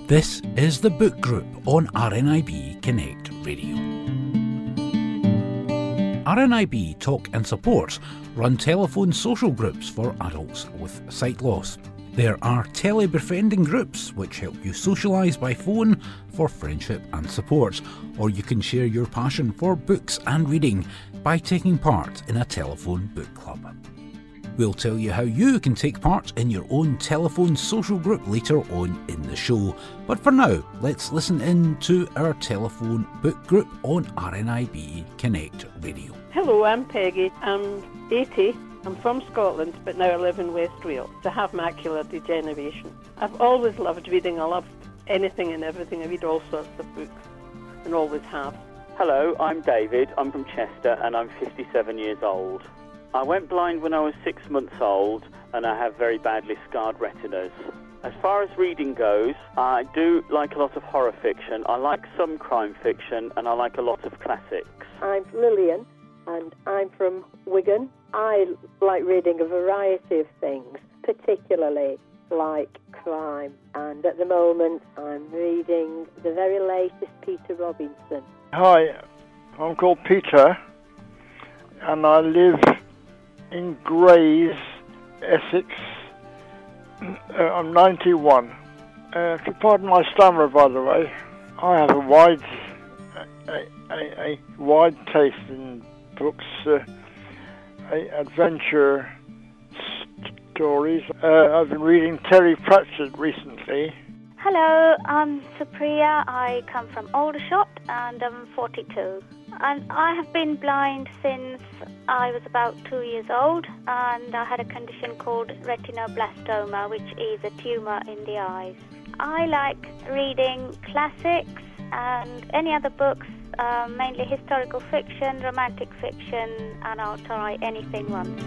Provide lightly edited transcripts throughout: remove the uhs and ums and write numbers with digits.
This is the Book Group on RNIB Connect Radio. RNIB Talk and Support run telephone social groups for adults with sight loss. There are tele-befriending groups which help you socialise by phone for friendship and support, or you can share your passion for books and reading by taking part in a telephone book club. We'll tell you how you can take part in your own telephone social group later on in the show. But for now, let's listen in to our telephone book group on RNIB Connect Radio. Hello, I'm Peggy. I'm 80. I'm from Scotland, but now I live in West Wales. I have macular degeneration. I've always loved reading. I love anything and everything. I read all sorts of books and always have. Hello, I'm David. I'm from Chester and I'm 57 years old. I went blind when I was 6 months old and I have very badly scarred retinas. As far as reading goes, I do like a lot of horror fiction. I like some crime fiction and I like a lot of classics. I'm Lillian and I'm from Wigan. I like reading a variety of things, particularly like crime. And at the moment I'm reading the very latest Peter Robinson. Hi, I'm called Peter and I live in Grays, Essex. I'm 91. If you pardon my stammer, by the way, I have a wide taste in books, adventure stories. I've been reading Terry Pratchett recently. Hello, I'm Supriya. I come from Aldershot and I'm 42. And I have been blind since I was about 2 years old, and I had a condition called retinoblastoma, which is a tumour in the eyes. I like reading classics and any other books, mainly historical fiction, romantic fiction, and I'll try anything once.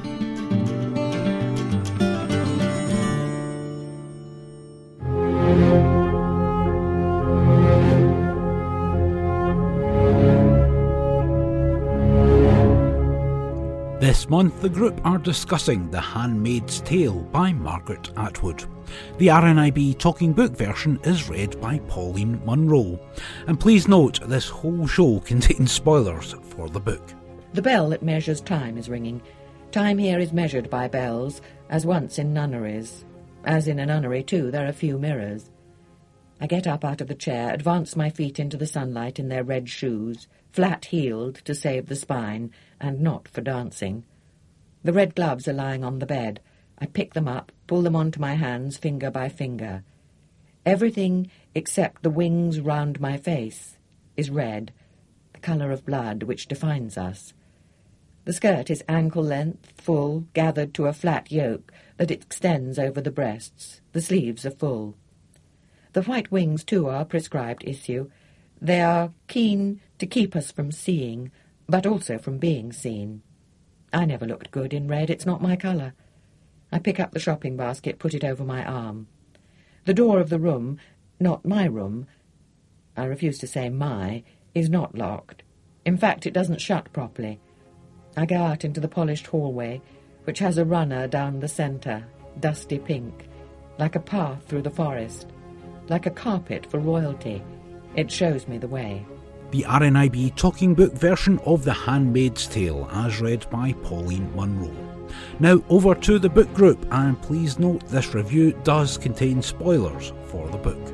This month, the group are discussing The Handmaid's Tale by Margaret Atwood. The RNIB Talking Book version is read by Pauline Munro. And please note, this whole show contains spoilers for the book. The bell that measures time is ringing. Time here is measured by bells, as once in nunneries. As in a nunnery, too, there are few mirrors. I get up out of the chair, advance my feet into the sunlight in their red shoes, flat-heeled to save the spine, and not for dancing. The red gloves are lying on the bed. I pick them up, pull them onto my hands, finger by finger. Everything except the wings round my face is red, the colour of blood which defines us. The skirt is ankle-length, full, gathered to a flat yoke that extends over the breasts. The sleeves are full. The white wings, too, are prescribed issue. They are keen to keep us from seeing, but also from being seen. I never looked good in red. It's not my colour. I pick up the shopping basket, put it over my arm. The door of the room, not my room, I refuse to say my, is not locked. In fact, it doesn't shut properly. I go out into the polished hallway, which has a runner down the centre, dusty pink, like a path through the forest, like a carpet for royalty. It shows me the way. The RNIB Talking Book version of The Handmaid's Tale, as read by Pauline Munro. Now over to the book group, and please note this review does contain spoilers for the book.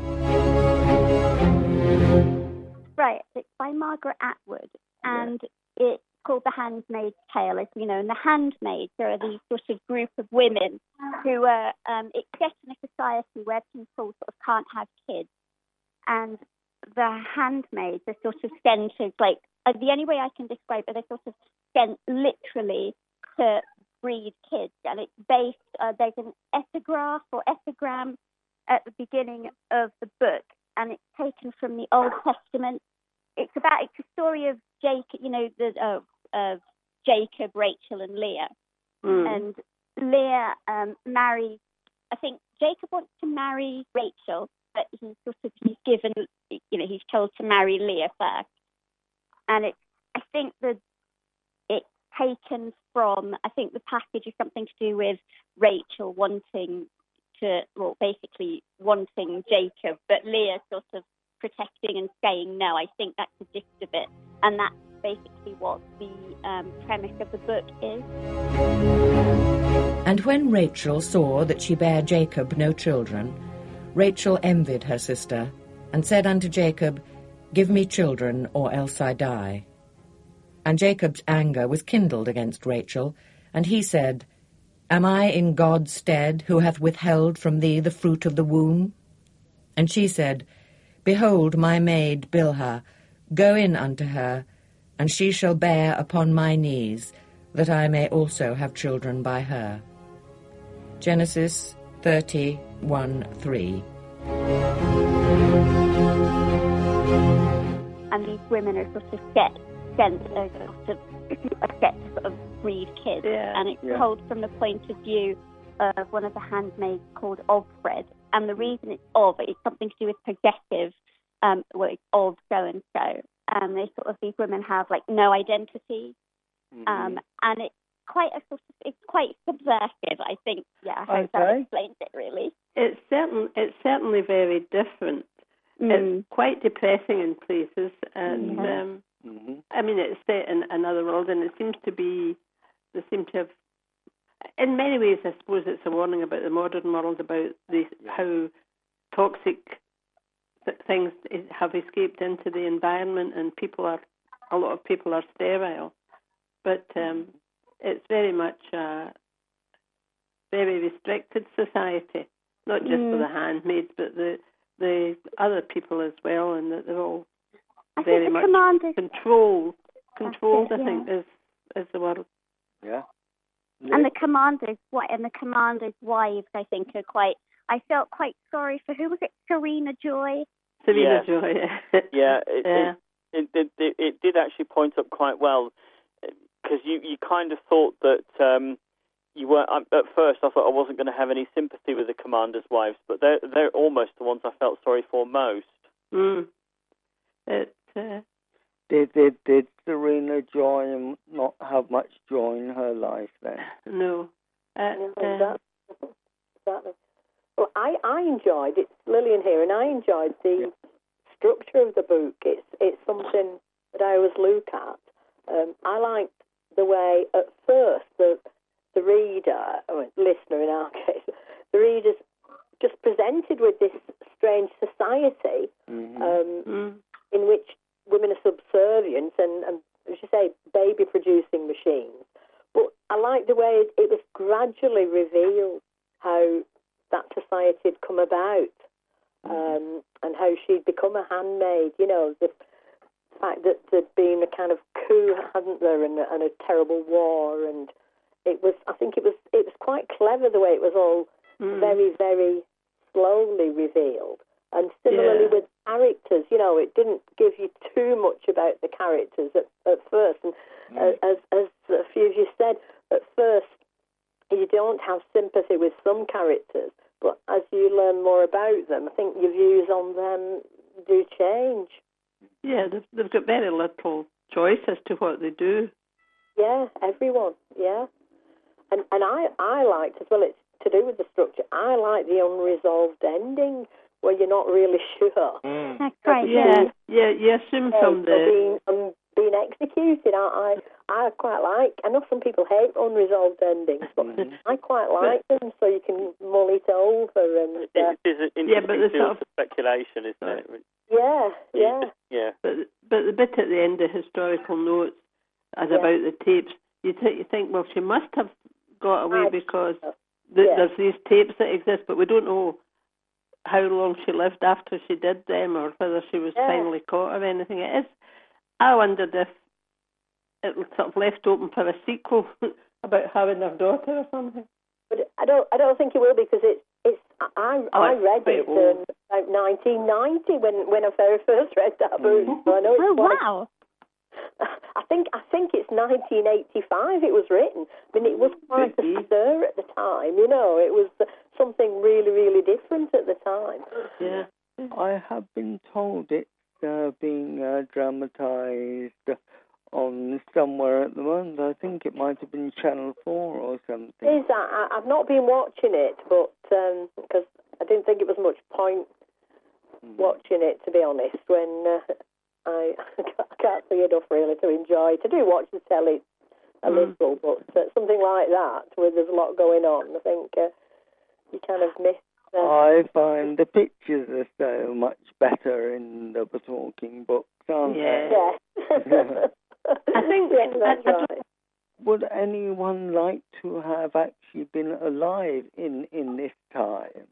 Right, it's by Margaret Atwood, and it's called The Handmaid's Tale, as you know, and the handmaids are these sort of group of women who are, it's set in a society where people sort of can't have kids, and the handmaids are sort of sent as, like, the only way I can describe it, they're sort of sent literally to breed kids, and it's based, there's an epigraph or epigram at the beginning of the book, and it's taken from the Old Testament. It's a story of Jacob, you know, of Jacob, Rachel, and Leah. And Leah marries, I think Jacob wants to marry Rachel, but he's given, you know, he's told to marry Leah first. And I think that it's taken from, I think the passage is something to do with Rachel wanting to, well, basically wanting Jacob, but Leah sort of protecting and saying no. I think that's the gist of it. And that's basically what the premise of the book is. And when Rachel saw that she bare Jacob no children, Rachel envied her sister, and said unto Jacob, Give me children, or else I die. And Jacob's anger was kindled against Rachel, and he said, Am I in God's stead, who hath withheld from thee the fruit of the womb? And she said, Behold my maid Bilhah, go in unto her, and she shall bear upon my knees, that I may also have children by her. Genesis 30:1-3. And these women are sort of set to sort of breed kids, and it's told from the point of view of one of the handmaids called Offred. And the reason it's something to do with possessive, it's of so and so. They these women have like no identity, and it's quite it's quite subversive. I think, I hope that explains it really. It's certainly very different. It's quite depressing in places, and I mean, it's set in another world, and they seem to have, in many ways, I suppose it's a warning about the modern world, about how toxic things have escaped into the environment, and a lot of people are sterile. But it's very much a very restricted society, not just for the handmaids, but the other people as well, and that they're all very much controlled. I think is the word. Yeah. And the commander's wives, I think, are quite. I felt quite sorry for, who was it? Serena Joy. Serena Joy. It did actually point up quite well, because you kind of thought that you were. At first, I thought I wasn't going to have any sympathy with the commander's wives, but they're almost the ones I felt sorry for most. Did Serena Joy not have much joy in her life then? No. Exactly. Well, I enjoyed it, Lillian here, and I enjoyed the structure of the book. It's something that I always look at. I liked the way at first the reader, or listener in our case, the reader's just presented with this strange society in which women are subservient and, as you say, baby-producing machines. But I like the way it was gradually revealed how that society had come about, and how she'd become a handmaid. You know, the fact that there'd been a kind of coup, hadn't there, and a terrible war, and I think it was quite clever the way it was all very, very slowly revealed. And similarly with characters, you know, it didn't give you too much about the characters at first. And as a few of you said, at first you don't have sympathy with some characters, but as you learn more about them, I think your views on them do change. Yeah, they've got very little choice as to what they do. Yeah, everyone, yeah. And I liked as well, it's to do with the structure, I like the unresolved ending, where you're not really sure. That's right. Yeah. You assume from being executed. I quite like. I know some people hate unresolved endings, but I quite like them, so you can mull it over. And it is an interesting field of speculation, isn't it? Yeah. But the bit at the end, the historical notes, about the tapes, you think, well, she must have got away because there's these tapes that exist, but we don't know how long she lived after she did them, or whether she was finally caught or anything. I wondered if it was sort of left open for a sequel about having her daughter or something. But I don't think it will, because I read it in about 1990 when I very first read that book. So I know wow. I think it's 1985 it was written. I mean, it was quite a stir at the time, you know. It was something really, really different at the time. Yeah. I have been told it's being dramatised on somewhere at the moment. I think it might have been Channel 4 or something. Is that? I've not been watching it, but because I didn't think it was much point watching it, to be honest, when I can't see enough really to enjoy. To do watch the telly a little, but something like that, where there's a lot going on, I think you kind of miss. I find the pictures are so much better in the talking books, aren't they? Yeah. I think that's right. Would anyone like to have actually been alive in this time?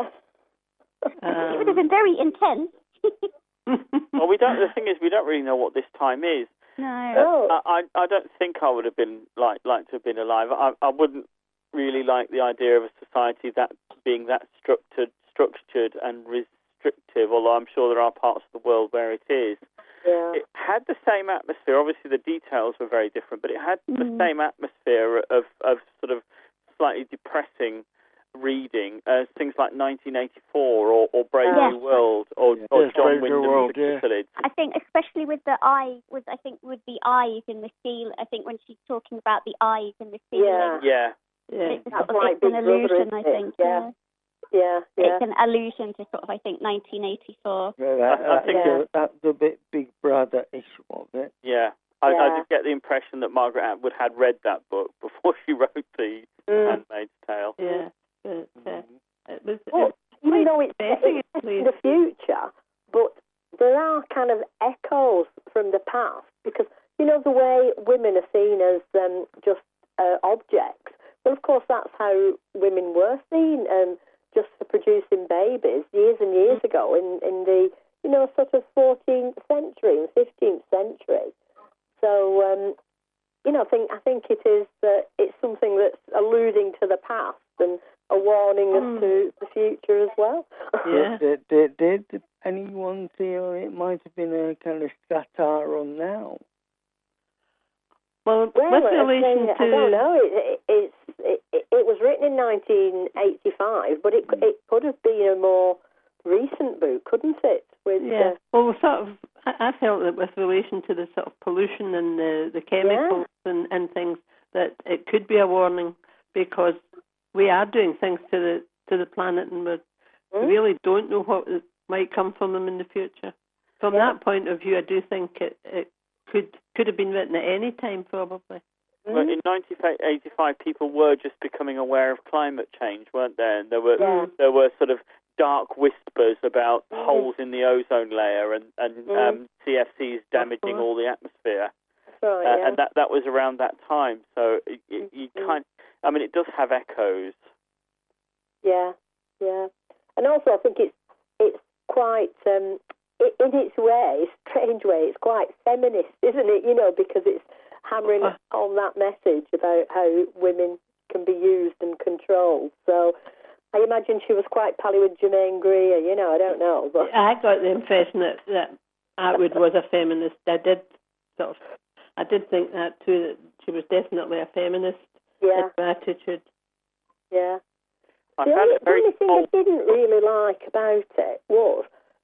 It would have been very intense. Well, we don't. The thing is, we don't really know what this time is. No. I don't think I would have been like to have been alive. I wouldn't really like the idea of a society that being that structured and restrictive. Although I'm sure there are parts of the world where it is. Yeah. It had the same atmosphere. Obviously, the details were very different, but it had the same atmosphere of sort of slightly depressing reading as things like 1984 or Brave New World or John Wyndham's Chryssalids. I think especially with the eye, with the eyes in the ceiling. I think when she's talking about the eyes in the ceiling. Yeah. It's an illusion, I think. Yeah. It's an allusion to sort of, I think, 1984. That's a bit Big Brother-ish, was it? Yeah. I did get the impression that Margaret Atwood had read that book before she wrote The Handmaid's Tale. Yeah. But, even though it's in the future, but there are kind of echoes from the past, because, you know, the way women are seen as just objects. Well, of course, that's how women were seen, just for producing babies years and years ago in the, you know, sort of 14th century and 15th century. So, you know, I think it is it's something that's alluding to the past and a warning as to the future as well. Yeah. Did anyone feel it might have been a kind of satire on now? Well, with relation to... I don't know. It was written in 1985, but it could have been a more recent book, couldn't it? Well, sort of. I felt that with relation to the sort of pollution and the chemicals and things, that it could be a warning, because we are doing things to the planet, and we really don't know what might come from them in the future. From that point of view, I do think it could have been written at any time, probably. Well, in 1985, people were just becoming aware of climate change, weren't there? And there were sort of dark whispers about holes in the ozone layer and CFCs damaging all the atmosphere. Right, and that was around that time. So it does have echoes. Yeah. And also, I think it's quite, in its way, strange way, it's quite feminist, isn't it? You know, because it's hammering on that message about how women can be used and controlled. So I imagine she was quite pally with Germaine Greer, you know, I don't know. But I got the impression that Atwood was a feminist. I did think that too, that she was definitely a feminist in her attitude. Yeah. The only thing I didn't really like about it was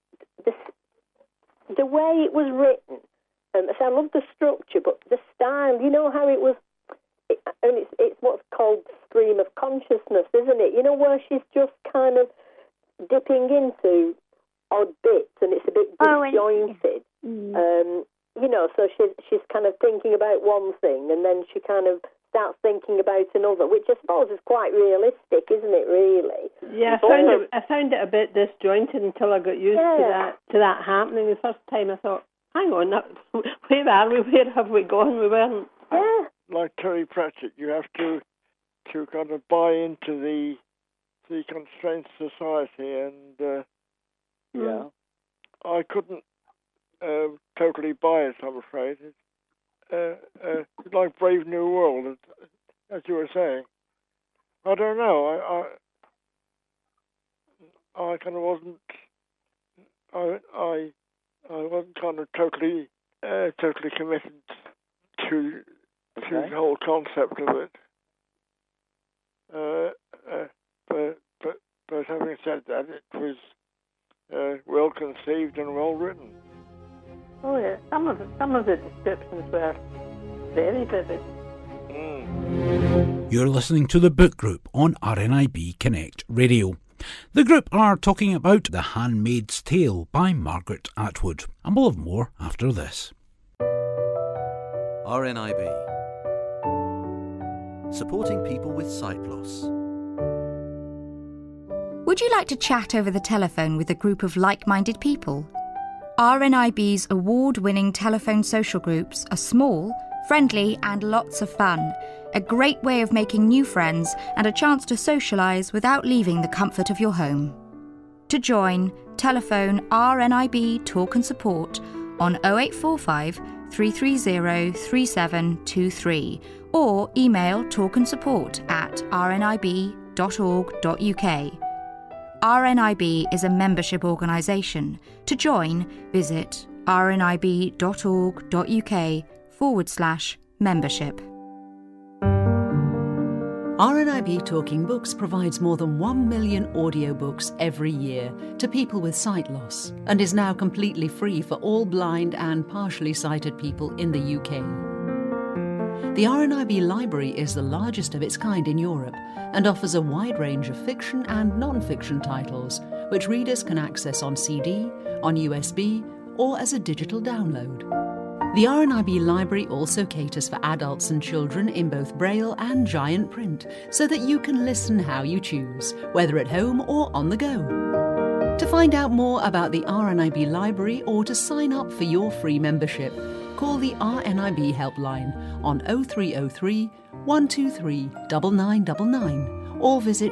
the way it was written. So I love the structure, but the style, you know how it was, and it's what's called stream of consciousness, isn't it? You know, where she's just kind of dipping into odd bits, and it's a bit disjointed. You know, so she's kind of thinking about one thing, and then she kind of starts thinking about another, which I suppose is quite realistic, isn't it, really? Yeah, I found it a bit disjointed until I got used to that happening. The first time I thought, hang on, where are we? Where have we gone? We weren't. Yeah. Like Terry Pratchett, you have to kind of buy into the constraints of society, and I couldn't totally buy it, I'm afraid. It's like Brave New World, as you were saying. I don't know. I kind of wasn't. I wasn't kind of totally committed to the whole concept of it. But having said that, it was well conceived and well written. Oh yeah, some of the descriptions were very vivid. You're listening to The Book Group on RNIB Connect Radio. The group are talking about The Handmaid's Tale by Margaret Atwood, and we'll have more after this. RNIB, supporting people with sight loss. Would you like to chat over the telephone with a group of like-minded people? RNIB's award-winning telephone social groups are small, friendly and lots of fun. A great way of making new friends and a chance to socialise without leaving the comfort of your home. To join, telephone RNIB Talk and Support on 0845 330 3723 or email talkandsupport@rnib.org.uk. RNIB is a membership organisation. To join, visit rnib.org.uk/membership. RNIB Talking Books provides more than 1 million audiobooks every year to people with sight loss and is now completely free for all blind and partially sighted people in the UK. The RNIB Library is the largest of its kind in Europe and offers a wide range of fiction and non-fiction titles, which readers can access on CD, on USB, or as a digital download. The RNIB Library also caters for adults and children in both Braille and giant print, so that you can listen how you choose, whether at home or on the go. To find out more about the RNIB Library or to sign up for your free membership, call the RNIB helpline on 0303 123 9999 or visit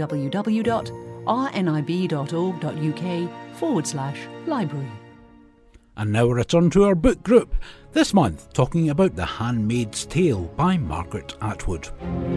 www.rnib.org.uk/library. And now a return to our book group, this month talking about The Handmaid's Tale by Margaret Atwood.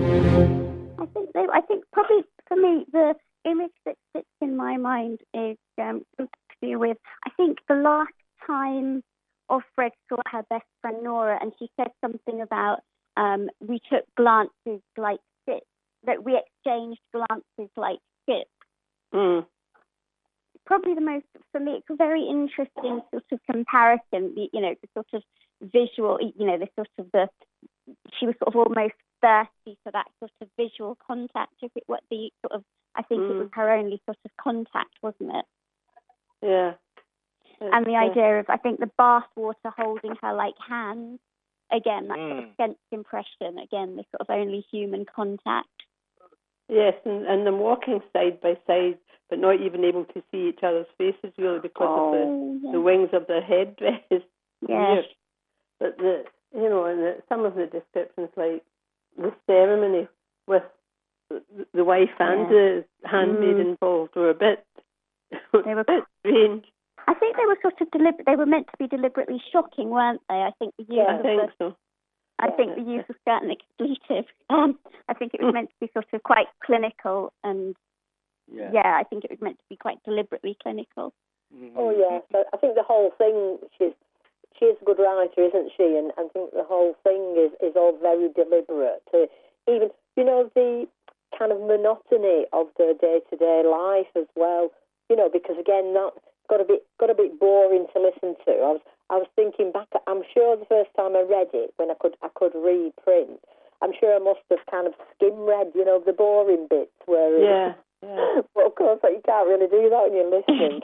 I think probably for me the image that sits in my mind is something to do with, I think the last time Offred saw her best friend Nora, and she said something about we took glances like ships, that we exchanged glances like ships. Probably the most, for me, it's a very interesting sort of comparison, the sort of visual, she was sort of almost thirsty for that sort of visual contact, I think it was her only sort of contact, wasn't it? Yeah. And the idea of, I think, the bath water holding her like hands, again, that sort of sense impression, again, this sort of only human contact. Yes, and them walking side by side, but not even able to see each other's faces really because of the wings of their headdress. Yes. But some of the descriptions, like the ceremony with the wife and the handmaid involved, were a bit strange. I think they were sort of they were meant to be deliberately shocking, weren't they? I think the use I think the use of certain expletives. I think it was meant to be sort of quite clinical, and I think it was meant to be quite deliberately clinical. Oh yes, I think the whole thing. She's a good writer, isn't she? And I think the whole thing is all very deliberate. Even the kind of monotony of the day-to-day life as well. Because again that got a bit boring to listen to. I was thinking back. I'm sure the first time I read it, when I could read print, I'm sure I must have kind of skim read, the boring bits where. But of course, you can't really do that when you're listening.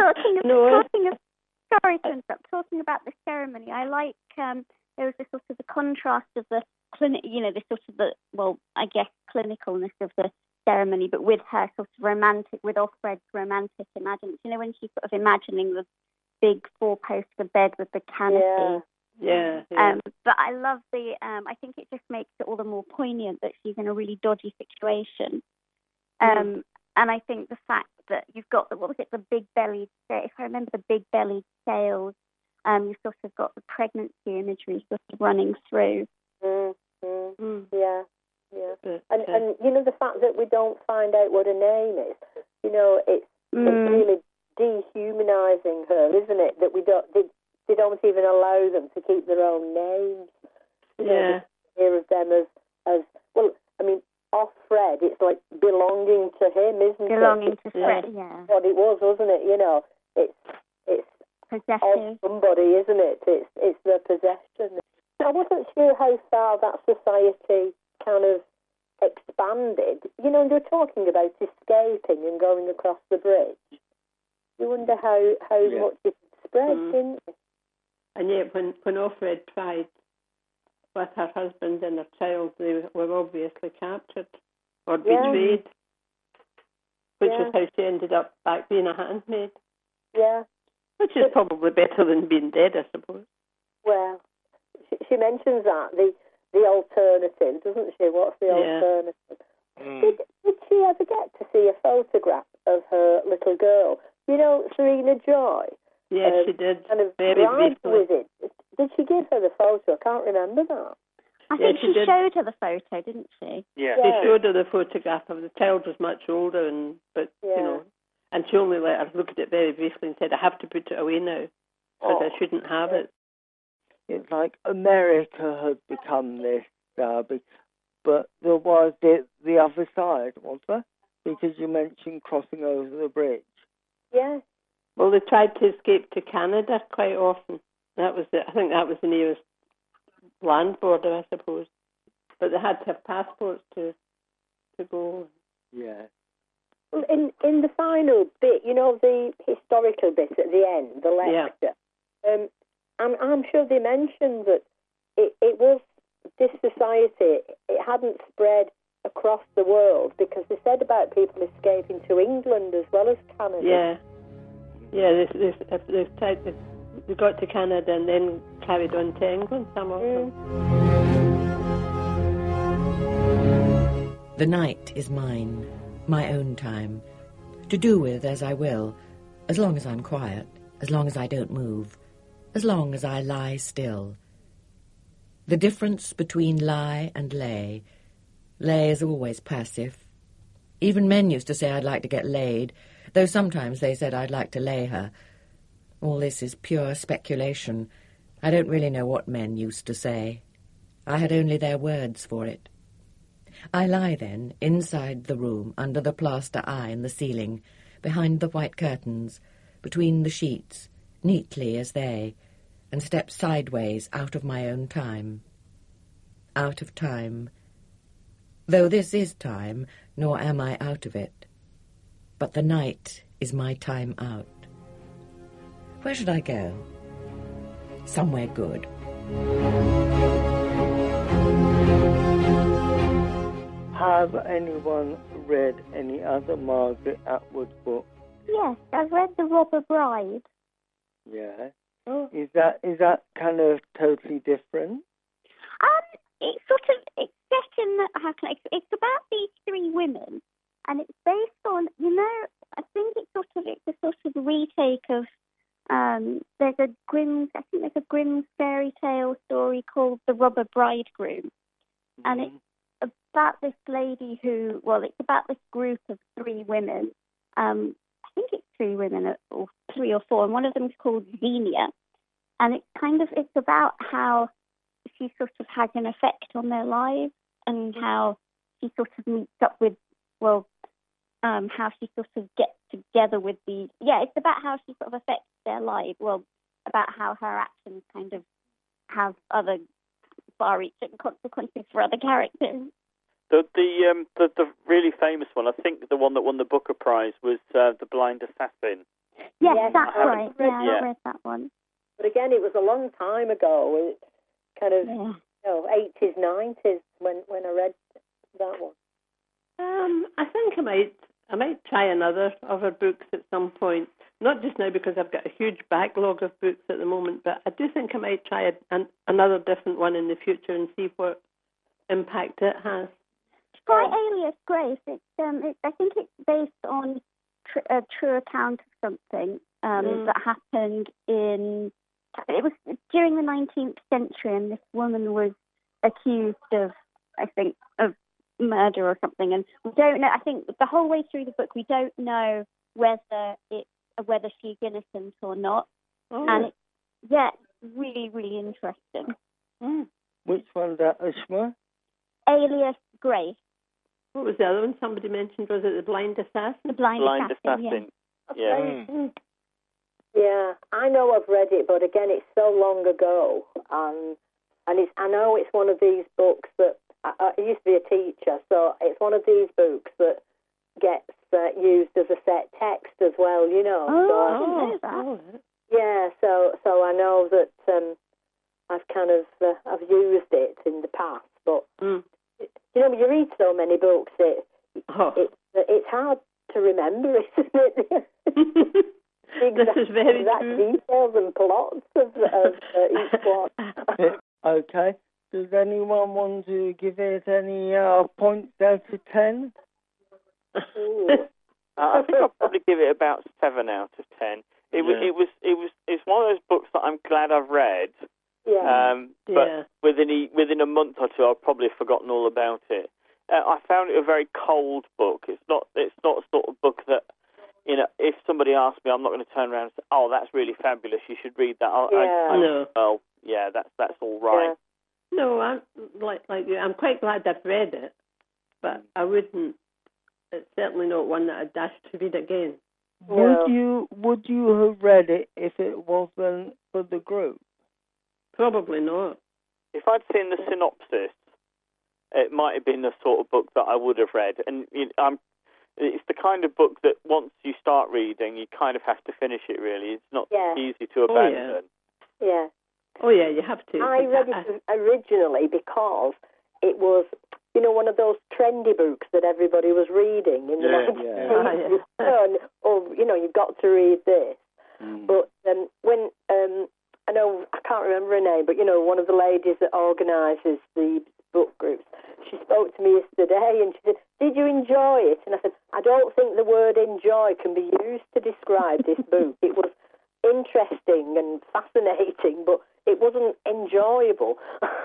Sorry to interrupt. Talking about the ceremony, I like there was this sort of the contrast of the this sort of clinicalness of the ceremony, but with her sort of romantic, with Offred's romantic imaginings. When she's sort of imagining the big four-poster bed with the canopy. Yeah. But I love I think it just makes it all the more poignant that she's in a really dodgy situation. And I think the fact that you've got the big-bellied, if I remember the big-bellied sails, you've sort of got the pregnancy imagery sort of running through. Yeah. And the fact that we don't find out what her name is, it's really dehumanising her, isn't it? That they don't even allow them to keep their own names. Hear of them as well. I mean, Offred, it's like belonging to him, isn't it? Belonging to Fred, yeah. What it was, wasn't it? It's possessive. Somebody, isn't it? It's their possession. I wasn't sure how far that society kind of expanded. You know, they were talking about escaping and going across the bridge. You wonder how much it spread, didn't it? And yet, when Offred tried with her husband and her child, they were obviously captured or betrayed, which is how she ended up back being a handmaid. Yeah. Which is probably better than being dead, I suppose. Well, she mentions that, the alternative, doesn't she? What's the alternative? Did she ever get to see a photograph of her little girl? You know, Serena Joy? Yes, she did. Kind of very with it. Did she give her the photo? I can't remember that. I think she showed her the photo, didn't she? Yeah. She showed her the photograph of the child was much older, you know, and she only let her look at it very briefly and said, I have to put it away now because I shouldn't have it. It's like America had become this, Derby, but there was the other side, wasn't there? Because you mentioned crossing over the bridge. Yeah. Well, they tried to escape to Canada quite often. I think that was the nearest land border, I suppose. But they had to have passports to go. Yeah. Well, in the final bit, you know, the historical bit at the end, the lecture, I'm sure they mentioned that it was this society, it hadn't spread across the world because they said about people escaping to England as well as Canada. Yeah, they got to Canada and then carried on to England, some of them. The night is mine, my own time, to do with as I will, as long as I'm quiet, as long as I don't move, as long as I lie still. The difference between lie and lay is always passive. Even men used to say I'd like to get laid, though sometimes they said I'd like to lay her. All this is pure speculation. I don't really know what men used to say. I had only their words for it. I lie then, inside the room, under the plaster eye in the ceiling, behind the white curtains, between the sheets, neatly as they, and step sideways out of my own time. Out of time. Though this is time, nor am I out of it. But the night is my time out. Where should I go? Somewhere good. Have anyone read any other Margaret Atwood book? Yes, I've read The Robber Bride. Yeah. Oh. Is that kind of totally different? It's set in, it's about these three women, and it's based on, I think it's a sort of retake of, there's a Grimm's fairy tale story called The Robber Bridegroom, and it's about this lady it's about this group of three women. I think it's three women, or three or four, and one of them is called Xenia, and it's about how she sort of has an effect on their lives, and how she sort of meets up with, how she sort of gets together with these. Yeah, it's about how she sort of affects their lives. Well, about how her actions kind of have other far-reaching consequences for other characters. The really famous one, I think the one that won the Booker Prize was The Blind Assassin. Yes, that's right. I read that one. But again, it was a long time ago. It kind of 80s, 90s when I read that one. I think I might try another of her books at some point. Not just now because I've got a huge backlog of books at the moment, but I do think I might try another different one in the future and see what impact it has. Try Alias Grace. I think it's based on a true account of something that happened it was during the 19th century, and this woman was accused of, I think, of murder or something, and we don't know. I think the whole way through the book, we don't know whether she's innocent or not. And it's really, really interesting. Which one's that, Ushma? Alias Grace. What was the other one somebody mentioned? Was it The Blind Assassin? The Blind Assassin. Yeah. Yeah, I know I've read it, but again, it's so long ago, and I know it's one of these books that I used to be a teacher, so it's one of these books that gets used as a set text as well, you know. Yeah, so I know that I've kind of I've used it in the past, but you know, when you read so many books, it's hard to remember, isn't it? This is very true. Details and plots of each plot. Okay. Does anyone want to give it any points out of 10? I think I'll probably give it about 7 out of 10. It's one of those books that I'm glad I've read. Yeah. But within a month or two, I've probably forgotten all about it. I found it a very cold book. It's not a sort of book that, you know, if somebody asks me, I'm not going to turn around and say, "Oh, that's really fabulous. You should read that." Well, yeah, that's all right. Yeah. No, I'm like you. I'm quite glad I've read it, but I wouldn't. It's certainly not one that I'd dash to read again. Would you have read it if it wasn't for the group? Probably not. If I'd seen the synopsis, it might have been the sort of book that I would have read. And it's the kind of book that once you start reading, you kind of have to finish it, really. It's not easy to abandon. Yeah. Oh, yeah, you have to. I read it originally because it was, you know, one of those trendy books that everybody was reading in the 1980s. You know, you've got to read this. But when, I know, I can't remember her name, but, you know, one of the ladies that organises the book groups, she spoke to me yesterday and she said, "Did you enjoy it?" And I said, "I don't think the word enjoy can be used to describe this book. It was interesting and fascinating, but it wasn't enjoyable."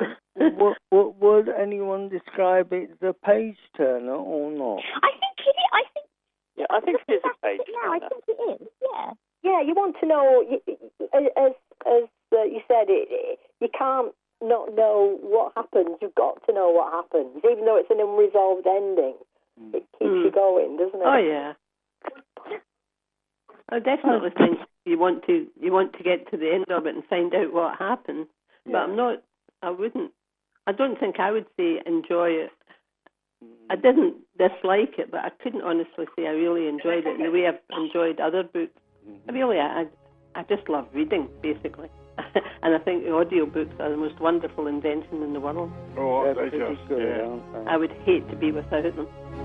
Would anyone describe it as a page turner or not? I think it is. I think it is a page turner. I think it is. Yeah. Yeah, you want to know, as you said, you can't not know what happens. You've got to know what happens, even though it's an unresolved ending. It keeps you going, doesn't it? Oh yeah. I definitely think you want to get to the end of it and find out what happened. Yeah. But I don't think I would say enjoy it. I didn't dislike it, but I couldn't honestly say I really enjoyed it in the way I've enjoyed other books. I just love reading, basically. And I think the audiobooks are the most wonderful invention in the world. Oh, they just good, yeah. I would hate to be without them.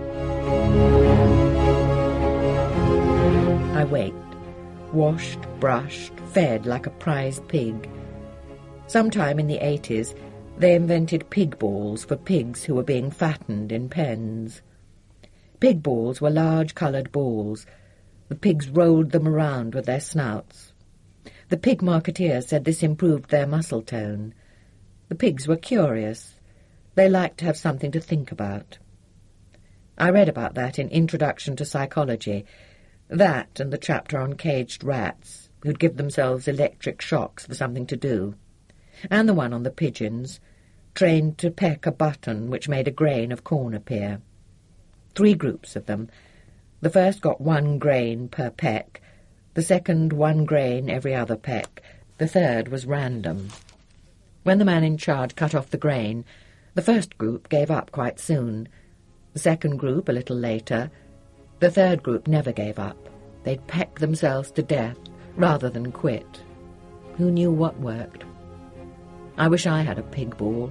I waked, washed, brushed, fed like a prized pig. Sometime in the 80s, they invented pig balls for pigs who were being fattened in pens. Pig balls were large coloured balls. The pigs rolled them around with their snouts. The pig marketeer said this improved their muscle tone. The pigs were curious. They liked to have something to think about. I read about that in Introduction to Psychology, that and the chapter on caged rats, who'd give themselves electric shocks for something to do, and the one on the pigeons, trained to peck a button which made a grain of corn appear. 3 groups of them. The first got 1 grain per peck, the second 1 grain every other peck, the third was random. When the man in charge cut off the grain, the first group gave up quite soon, the second group a little later, the third group never gave up. They'd peck themselves to death rather than quit. Who knew what worked? I wish I had a pig ball.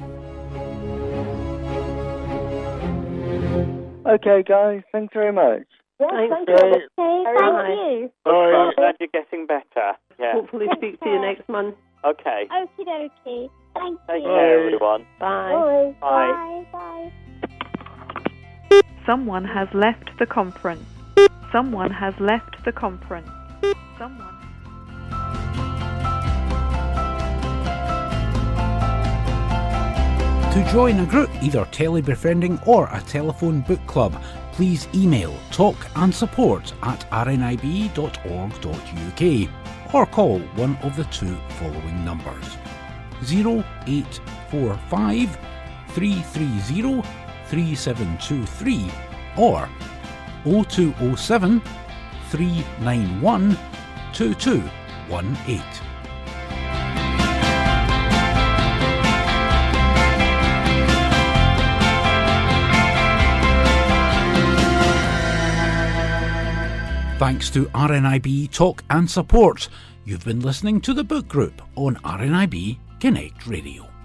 Okay, guys, thanks very much. Yeah, Thank you. you. Thank you. I'm glad you're getting better. Yeah. Hopefully speak to you next month. Okay. Okie dokie. Thank Take you. care, everyone. Bye. Bye. Bye. Someone has left the conference. Someone has left the conference. Someone. To join a group, either telebefriending or a telephone book club, please email talkandsupport@rnib.org.uk or call one of the 2 following numbers: 0845 330 3723 or 0207 391 2218. Thanks to RNIB Talk and Support, you've been listening to The Book Group on RNIB Connect Radio.